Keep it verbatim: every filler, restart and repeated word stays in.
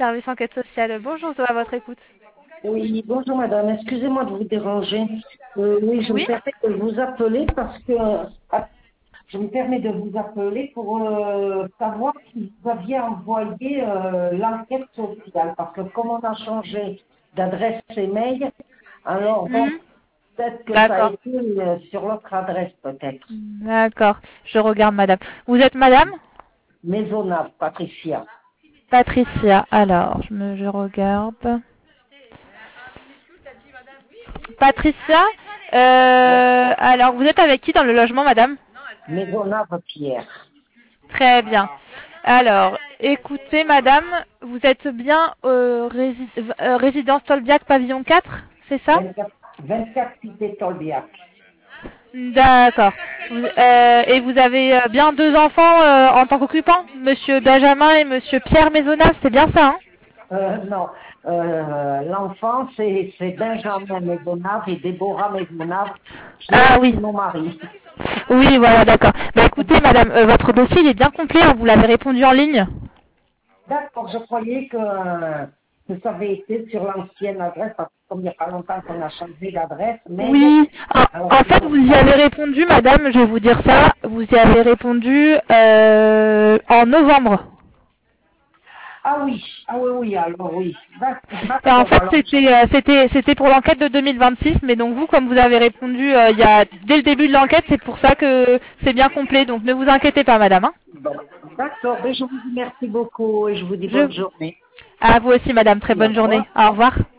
service enquête sociale. Bonjour, Zoé, à votre écoute. Oui, bonjour madame, excusez-moi de vous déranger. Euh, oui, je me Oui. permets de vous appeler parce que ah, je me permets de vous appeler pour euh, savoir si vous aviez envoyé euh, l'enquête sociale. Parce que comme on a changé d'adresse email, alors bon, Mhm. peut-être que ça a D'accord. été euh, sur l'autre adresse peut-être. D'accord. Je regarde, madame. Vous êtes madame Maisonnable, Patricia. Patricia. Alors, je, me, je regarde. Patricia, euh, alors vous êtes avec qui dans le logement, madame? Maisonnable Pierre. Très bien. Alors, écoutez, madame, vous êtes bien euh, rési euh, résidence Tolbiac pavillon quatre, c'est ça? vingt-quatre, vingt-quatre Cité Tolbiac. D'accord. Vous- euh, et vous avez euh, bien deux enfants euh, en tant qu'occupants, monsieur Benjamin et monsieur Pierre Maisonnave, c'est bien ça, hein? Euh, non, euh, l'enfant, c'est c'est Benjamin Maisonnave et Déborah Maisonnave, qui est Ah oui. aussi mon mari. Oui, voilà, d'accord. Bah écoutez, madame, euh, votre dossier il est bien complet, hein, vous l'avez répondu en ligne. D'accord, je croyais que, euh, que ça avait été sur l'ancienne adresse, parce que comme il n'y a pas longtemps qu'on a changé d'adresse, mail, Oui, en, alors en c'est fait, pour vous y ça. avez répondu, madame, je vais vous dire ça, vous y avez répondu euh, en novembre. Ah oui, ah oui, oui, alors oui. D'ac- Et en D'accord, fait, alors, c'était euh, c'était c'était pour l'enquête de deux mille vingt-six, mais donc vous, comme vous avez répondu euh, il y a dès le début de l'enquête, c'est pour ça que c'est bien complet. Donc ne vous inquiétez pas, madame. Hein. bon, d'accord, ben, je vous remercie beaucoup et je vous dis Je bonne journée. à vous aussi, madame. Très Et au bonne journée. revoir. Au revoir.